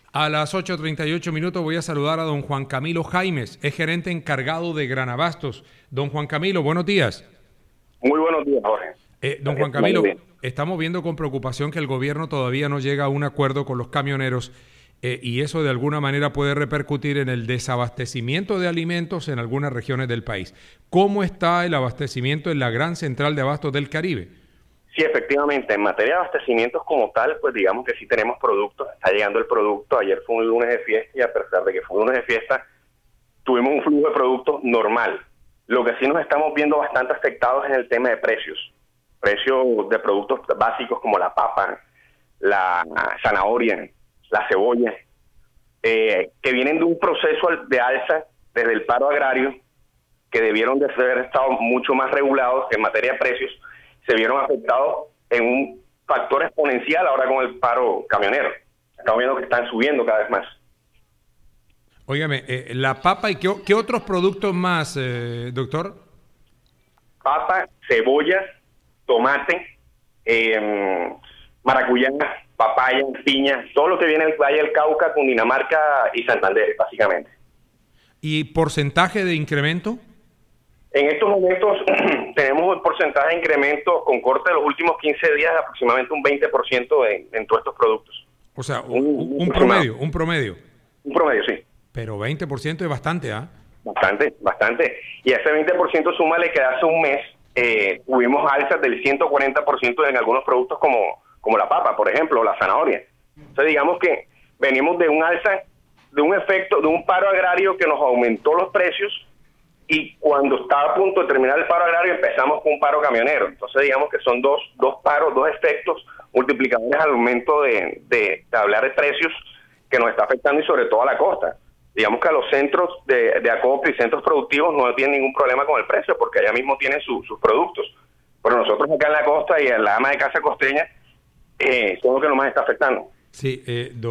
A las 8:38 voy a saludar a don Juan Camilo Jaimes, es gerente encargado de Granabastos. Don Juan Camilo, buenos días. Muy buenos días, Jorge. Don Juan Camilo, estamos viendo con preocupación que el gobierno todavía no llega a un acuerdo con los camioneros y eso de alguna manera puede repercutir en el desabastecimiento de alimentos en algunas regiones del país. ¿Cómo está el abastecimiento en la gran central de abastos del Caribe? Sí, efectivamente, en materia de abastecimientos como tal, pues digamos que sí tenemos productos, está llegando el producto. Ayer fue un lunes de fiesta y a pesar de que fue un lunes de fiesta, tuvimos un flujo de productos normal. Lo que sí nos estamos viendo bastante afectados es el tema de precios. Precios de productos básicos como la papa, la zanahoria, la cebolla, que vienen de un proceso de alza desde el paro agrario, que debieron de haber estado mucho más regulados en materia de precios, se vieron afectados en un factor exponencial ahora con el paro camionero. Estamos viendo que están subiendo cada vez más. Óigame, la papa y ¿qué otros productos más, doctor? Papa, cebolla, tomate, maracuyá, papaya, piña, todo lo que viene del Valle del Cauca, Cundinamarca y Santander, básicamente. ¿Y porcentaje de incremento? En estos momentos tenemos un porcentaje de incremento con corte de los últimos 15 días de aproximadamente un 20% en todos estos productos. O sea, un promedio. Un promedio, sí. Pero 20% es bastante, ¿ah? Bastante. Y a ese 20% súmale que hace un mes tuvimos alzas del 140% en algunos productos como la papa, por ejemplo, o la zanahoria. Entonces digamos que venimos de un alza, de un efecto, de un paro agrario que nos aumentó los precios. Y cuando estaba a punto de terminar el paro agrario, empezamos con un paro camionero. Entonces, digamos que son dos paros, dos efectos multiplicadores al aumento de hablar de precios que nos está afectando y sobre todo a la costa. Digamos que a los centros de acopio y centros productivos no tienen ningún problema con el precio porque allá mismo tienen sus productos. Pero nosotros acá en la costa y en la ama de casa costeña son lo que nos más está afectando. Sí,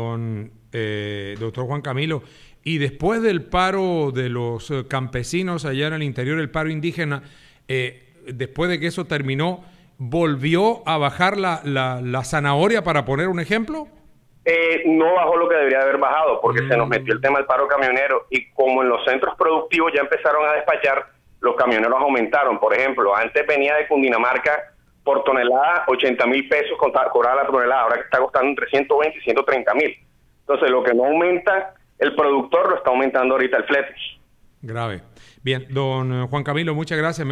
doctor Juan Camilo. Y después del paro de los campesinos allá en el interior, el paro indígena, después de que eso terminó, ¿volvió a bajar la zanahoria, para poner un ejemplo? No bajó lo que debería haber bajado, porque se nos metió el tema del paro camionero, y como en los centros productivos ya empezaron a despachar, los camioneros aumentaron. Por ejemplo, antes venía de Cundinamarca por tonelada 80,000 pesos cobraba la tonelada, ahora está costando entre 120 y 130,000. Entonces, lo que no aumenta el productor lo está aumentando ahorita el flete. Grave. Bien, don Juan Camilo, muchas gracias.